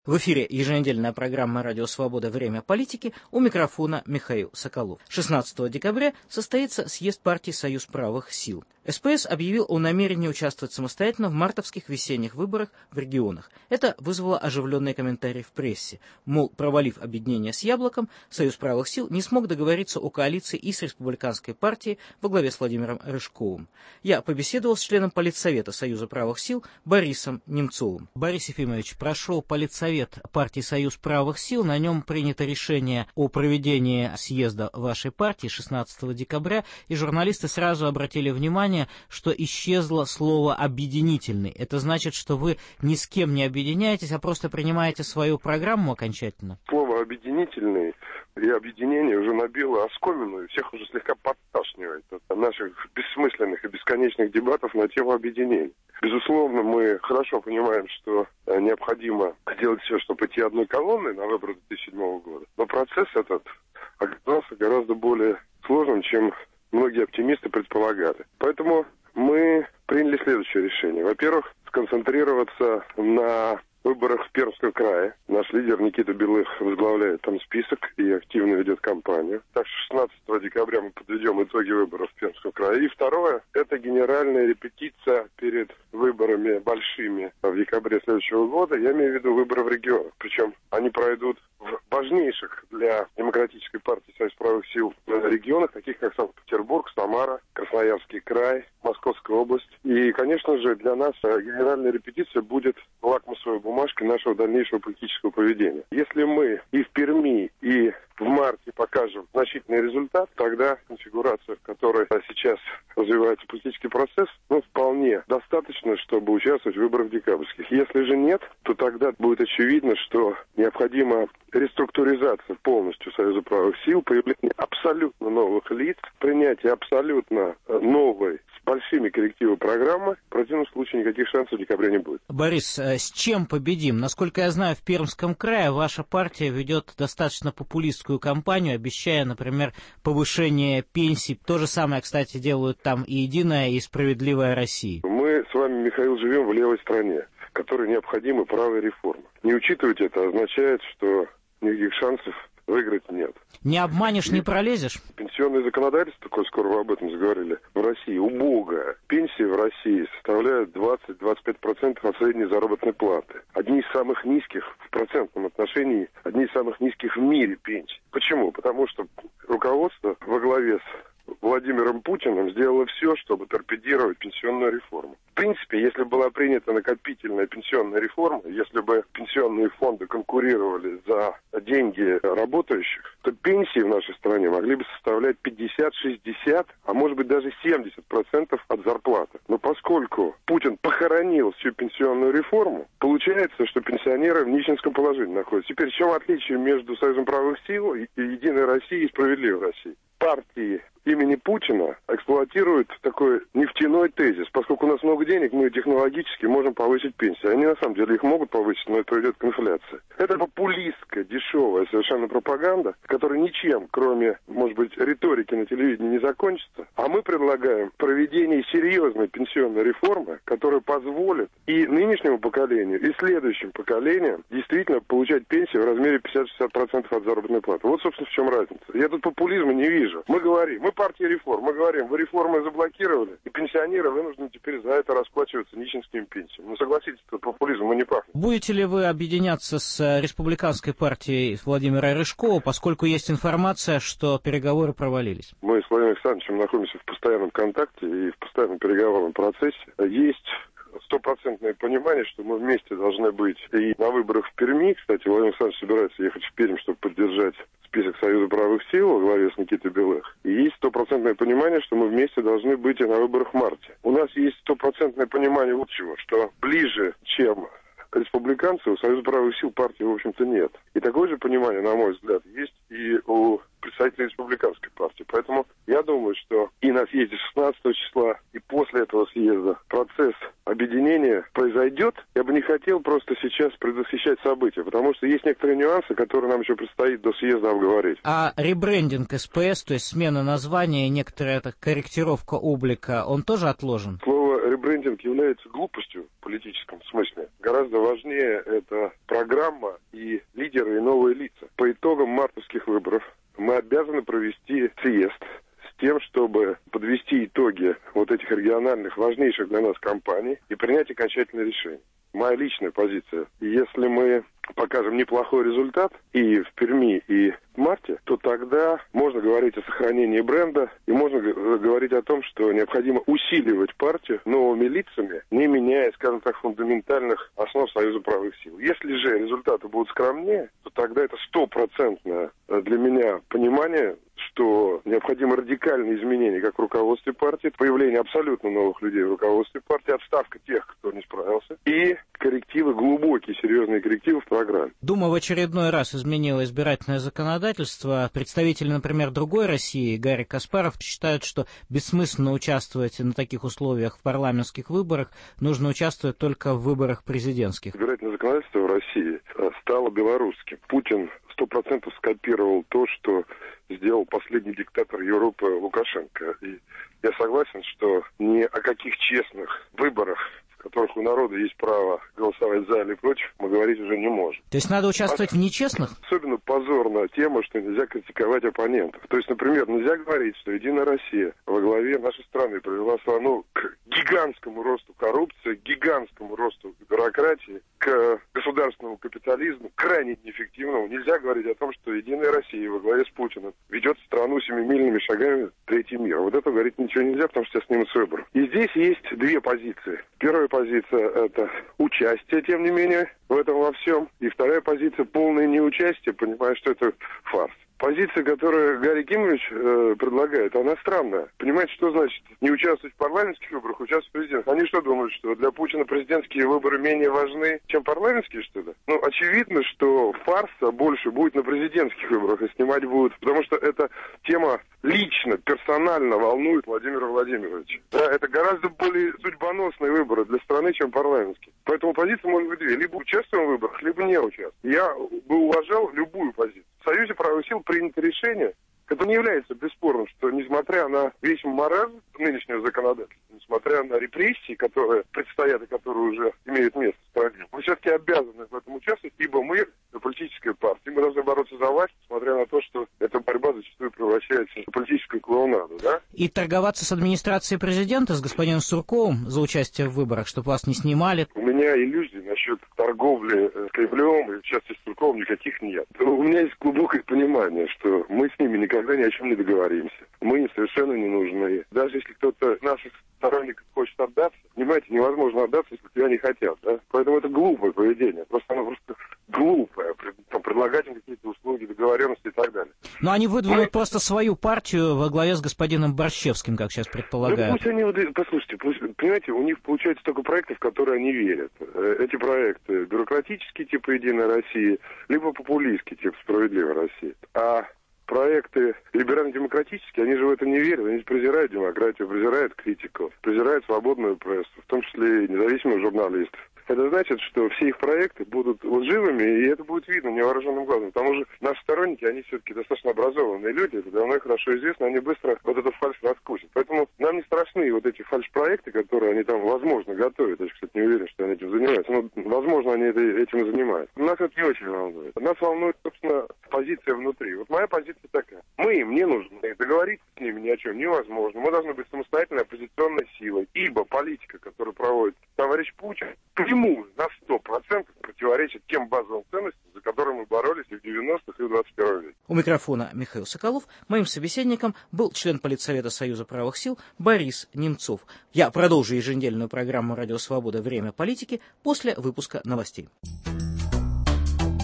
В эфире еженедельная программа «Радио Свобода. Время политики», у микрофона Михаил Соколов. 16 декабря состоится съезд партии «Союз правых сил». СПС объявил о намерении участвовать самостоятельно в мартовских весенних выборах в регионах. Это вызвало оживленные комментарии в прессе. Мол, провалив объединение с «Яблоком», «Союз правых сил» не смог договориться о коалиции и с республиканской партией во главе с Владимиром Рыжковым. Я побеседовал с членом Политсовета Союза правых сил Борисом Немцовым. Борис Ефимович, прошел Политсовет партии «Союз правых сил». На нем принято решение о проведении съезда вашей партии 16 декабря, и журналисты сразу обратили внимание, что исчезло слово «объединительный». Это значит, что вы ни с кем не объединяетесь, а просто принимаете свою программу окончательно? Слово «объединительный» и объединение уже набило оскомину, и всех уже слегка подташнивает от наших бессмысленных и бесконечных дебатов на тему объединения. Безусловно, мы хорошо понимаем, что необходимо сделать все, чтобы идти одной колонной на выборы 2007 года. Но процесс этот оказался гораздо более сложным, чем многие оптимисты предполагали. Поэтому мы приняли следующее решение. Во-первых, сконцентрироваться на выборах в Пермском крае. Наш лидер Никита Белых возглавляет там список и активно ведет кампанию. Так что 16 декабря мы подведем итоги выборов в Пермском крае. И второе, это генеральная репетиция перед выборами большими в декабре следующего года. Я имею в виду выборы в регионах. Причем они пройдут в важнейших для демократической партии «Союз правых сил» регионах, таких как Санкт-Петербург, Самара, Красноярский край, Московская область. И, конечно же, для нас генеральная репетиция будет лакмусовой бумажкой нашего дальнейшего политического поведения. Если мы и в Перми, и в марте покажем значительный результат, тогда конфигурация, в которой сейчас развивается политический процесс, вполне достаточно, чтобы участвовать в выборах декабрьских. Если же нет, то тогда будет очевидно, что необходима реструктуризация полностью Союза правых сил, появление абсолютно новых лиц, принятие абсолютно новой, с большими коррективами программы. В противном случае никаких шансов в декабре не будет. Борис, с чем победим? Насколько я знаю, в Пермском крае ваша партия ведет достаточно популистскую кампанию, обещая, например, повышение пенсий. То же самое, кстати, делают там и «Единая», и «Справедливая Россия». Мы с вами, Михаил, живем в левой стране, которой необходимы правые реформы. Не учитывать это означает, что никаких шансов выиграть нет. Не обманешь, не пролезешь? Пенсионное законодательство, коль скоро вы об этом заговорили, в России убогое. Пенсии в России составляют 20-25% от средней заработной платы. Одни из самых низких в процентном отношении, одни из самых низких в мире пенсий. Почему? Потому что руководство во главе с Владимиром Путиным сделало все, чтобы торпедировать пенсионную реформу. В принципе, если была принята накопительная пенсионная реформа, если бы пенсионные фонды конкурировали за деньги работающих, то пенсии в нашей стране могли бы составлять 50-60, а может быть даже 70% от зарплаты. Но поскольку Путин похоронил всю пенсионную реформу, получается, что пенсионеры в нищенском положении находятся. Теперь в чем отличие между Союзом правых сил и «Единой Россией» и «Справедливой Россией»? Партии имени Путина эксплуатируют такой нефтяной тезис. Поскольку у нас много денег, мы технологически можем повысить пенсии. Они на самом деле их могут повысить, но это приведет к инфляции. Это популистская, дешевая совершенно пропаганда, которая ничем, кроме, может быть, риторики на телевидении, не закончится. А мы предлагаем проведение серьезной пенсионной реформы, которая позволит и нынешнему поколению, и следующим поколениям действительно получать пенсии в размере 50-60% от заработной платы. Вот, собственно, в чем разница. Я тут популизма не вижу. Мы говорим, мы партия реформ, мы говорим, вы реформы заблокировали, и пенсионеры вынуждены теперь за это расплачиваться нищенскими пенсиями. Ну, согласитесь, это популизм, не пахнет. Будете ли вы объединяться с республиканской партией Владимира Рыжкова, поскольку есть информация, что переговоры провалились? Мы с Владимиром Александровичем находимся в постоянном контакте и в постоянном переговорном процессе. Есть стопроцентное понимание, что мы вместе должны быть и на выборах в Перми. Кстати, Владимир Александрович собирается ехать в Пермь, чтобы поддержать список Союза правых сил во главе с Никитой Белых. И есть стопроцентное понимание, что мы вместе должны быть и на выборах в марте. У нас есть стопроцентное понимание вот чего, что ближе, чем республиканцы, у Союза правых сил партии, в общем-то, нет. И такое же понимание, на мой взгляд, есть и у представителей республиканской партии. Поэтому я думаю, что и на съезде 16 числа, и после этого съезда процесс объединения произойдет. Я бы не хотел просто сейчас предвосхищать события, потому что есть некоторые нюансы, которые нам еще предстоит до съезда обговорить. А ребрендинг СПС, то есть смена названия и некоторая корректировка облика, он тоже отложен? Слово ребрендинг является глупостью в политическом смысле. Гораздо важнее это программа и лидеры, и новые лица. По итогам мартовских выборов мы обязаны провести съезд с тем, чтобы подвести итоги вот этих региональных, важнейших для нас кампаний и принять окончательное решение. Моя личная позиция. Если мы покажем неплохой результат и в Перми, и в марте, то тогда можно говорить о сохранении бренда и можно говорить о том, что необходимо усиливать партию новыми лицами, не меняя, скажем так, фундаментальных основ Союза правых сил. Если же результаты будут скромнее, то тогда это стопроцентное для меня понимание, что необходимо радикальные изменения как в руководстве партии, появление абсолютно новых людей в руководстве партии, отставка тех, кто не справился, и коррективы, глубокие, серьезные коррективы в программе. Дума в очередной раз изменила избирательное законодательство. Представители, например, другой России, Гарри Каспаров, считают, что бессмысленно участвовать на таких условиях в парламентских выборах, нужно участвовать только в выборах президентских. Избирательное законодательство в России стало белорусским. Путин 100% скопировал то, что сделал последний диктатор Европы Лукашенко. И я согласен, что ни о каких честных выборах, в которых у народа есть право голосовать за или против, мы говорить уже не можем. То есть надо участвовать в нечестных? Особенно позорная тема, что нельзя критиковать оппонентов. То есть, например, нельзя говорить, что Единая Россия во главе нашей страны привела страну к гигантскому росту коррупции, к гигантскому росту бюрократии, к государственному капитализму, крайне неэффективному. Нельзя говорить о том, что Единая Россия во главе с Путиным ведет страну семимильными шагами в третий мир. Вот это говорить ничего нельзя, потому что сейчас снимут с выборов. И здесь есть две позиции. Первая позиция – это участие, тем не менее, в этом во всем. И вторая позиция – полное неучастие, понимая, что это фарс. Позиция, которую Гарри Кимович предлагает, она странная. Понимаете, что значит не участвовать в парламентских выборах, участвовать в президентах? Они что думают, что для Путина президентские выборы менее важны, чем парламентские, что ли? Ну, очевидно, что фарса больше будет на президентских выборах, и снимать будут, потому что эта тема лично, персонально волнует Владимира Владимировича. Да, это гораздо более судьбоносные выборы для страны, чем парламентские. Поэтому позиция может быть две. Либо участвуем в выборах, либо не участвуем. Я бы уважал любую позицию. В Союзе правых сил принято решение, это не является бесспорным, что несмотря на весь маразм нынешнего законодательства, несмотря на репрессии, которые предстоят и которые уже имеют место в стране, мы все-таки обязаны в этом участвовать, ибо мы политическая партия, мы должны бороться за власть, несмотря на то, что эта борьба зачастую превращается в политическую клоунаду, да? И торговаться с администрацией президента, с господином Сурковым за участие в выборах, чтобы вас не снимали? У меня иллюзий насчет торговли с Кремлем и участия с Сурковым никаких нет. У меня есть глубокое понимание, что мы с ними никогда ни о чем не договоримся. Мы им совершенно не нужны. Даже если кто-то из наших сторонников хочет отдаться, понимаете, невозможно отдаться, если тебя не хотят, да? Поэтому это глупое поведение. Оно просто глупое. Предлагать им какие-то услуги, договоренности и так далее. Но они выдвинут просто свою партию во главе с господином Борщевским, как сейчас предполагают. Ну, пусть они, послушайте, понимаете, у них получается только проектов, в которые они верят. Эти проекты бюрократические, типа «Единая Россия», либо популистские, типа «Справедливая Россия». А проекты либерально-демократические, они же в это не верят, они же презирают демократию, презирают критику, презирают свободную прессу, в том числе и независимых журналистов. Это значит, что все их проекты будут лживыми, и это будет видно невооруженным глазом. К тому же наши сторонники, они все-таки достаточно образованные люди, это давно и хорошо известно, они быстро вот эту фальшь раскусят. Поэтому нам не страшны вот эти фальшь-проекты, которые они там, возможно, готовят. Я, кстати, не уверен, что они этим занимаются, но, возможно, они этим и занимаются. Нас это не очень волнует. Нас волнует, собственно, позиция внутри. Вот моя позиция такая. Мы им не нужны. Договориться с ними ни о чем невозможно. Мы должны быть самостоятельной оппозиционной силой. Ибо политика, которую проводит товарищ Путин, к нему на 100% противоречит тем базовым ценностям, за которые мы боролись и в 90-х, и в 21 веке. У микрофона Михаил Соколов. Моим собеседником был член Политсовета Союза правых сил Борис Немцов. Я продолжу еженедельную программу «Радио Свобода. Время политики» после выпуска новостей.